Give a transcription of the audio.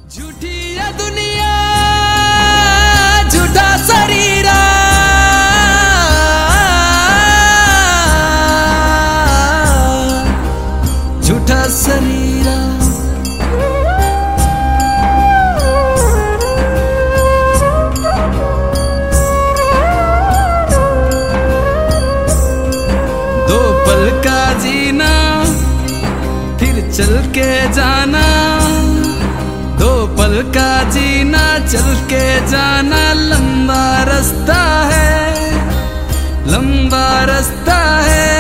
झूठी है दुनिया, झूठा शरीरा, झूठा शरीरा। दो पल का जीना फिर चल के जाना, दो पल का जीना चल के जाना। लंबा रास्ता है, लंबा रास्ता है।